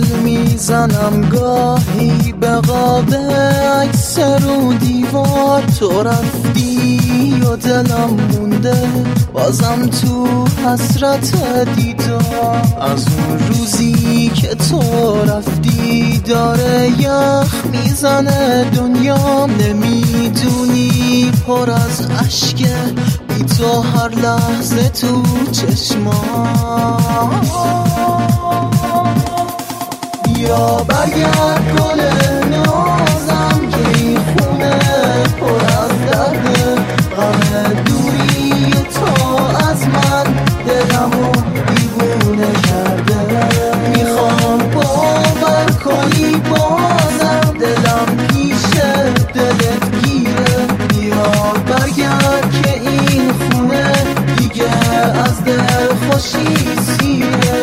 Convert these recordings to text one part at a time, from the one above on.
گل میزنم گاهی به قاب عکس رو دیوار، تو رفتی و دلم مونده بازم تو حسرت دیدار. از اون روزی که تو رفتی داره یخ میزنه دنیا، نمیدونی پر از عشقه بی تو هر لحظه تو چشمام. بیا برگرد گل نازم که این خونه پر از درده، غم دوری تو از من دلمو دیوونه کرده. میخوام باور کنی بازم دلم پیش دلت گیره. بیا برگرد که این خونه دیگه از دل خوشی سیره.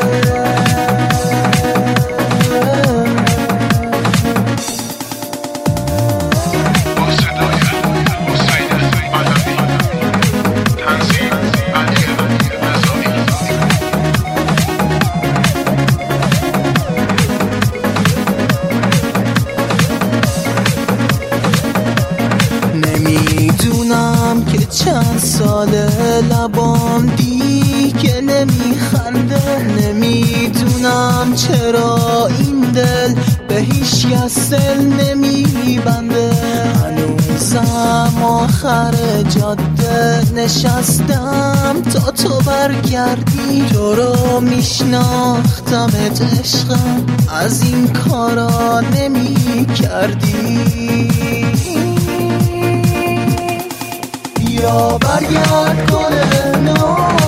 نمیدونم که چند ساله لبام دیگه نمیخنده، نمیدونم چرا این دل به هیچ کس دل نمیبنده. هنوزم آخر جاده نشستم تا تو برگردی، تو رو میشناختمت عشقم از این کارا نمی کردی. بیا برگرد گل نو